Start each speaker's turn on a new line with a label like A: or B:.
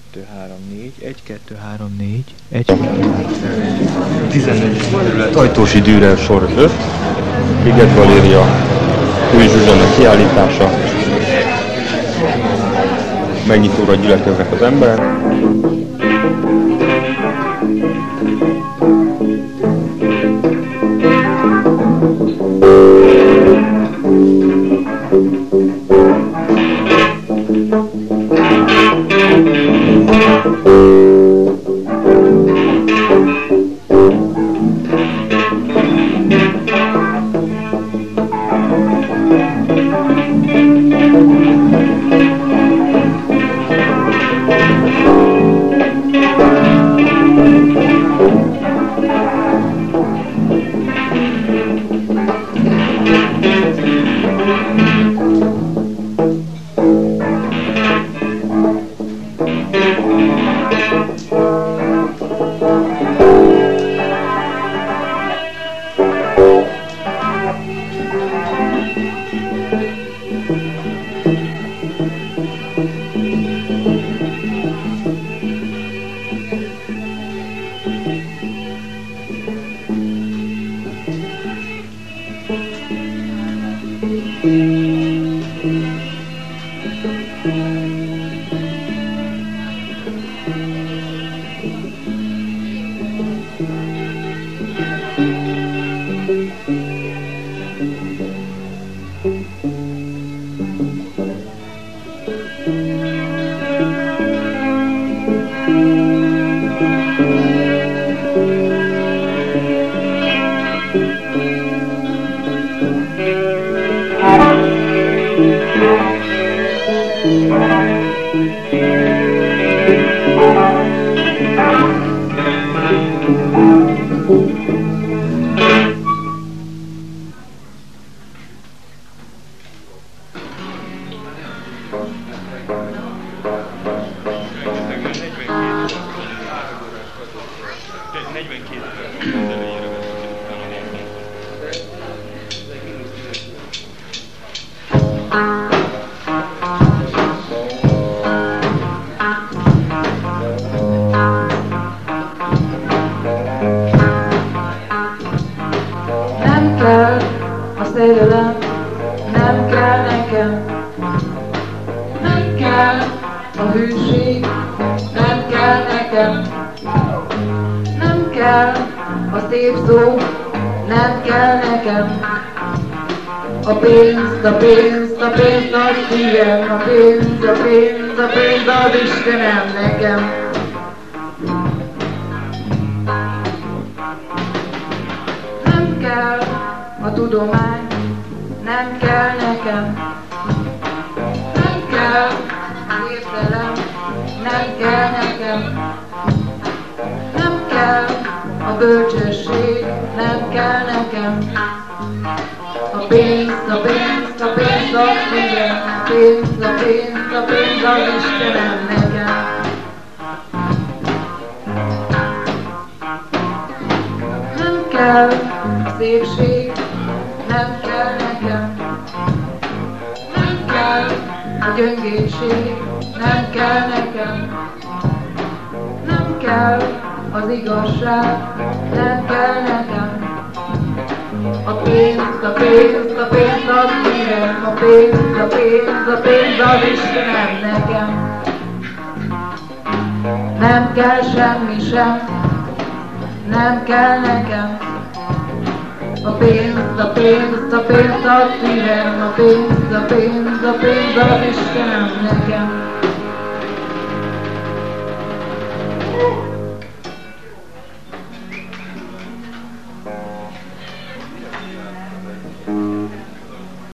A: 2, 3, 4, 1, 2, 3, 4, 1, 2, 3,
B: 14. kerület Ajtósi Dürer sor 5, Liget Galéria, Új Zsuzsanna kiállítása. Megnyitóra gyülekeznek az emberek.
C: Nem kell semmi sem, nem kell nekem. A pénzt, a pénzt, a pénzt ad szívem, a pénzt, a pénzt, a pénzt ad Istenem nekem.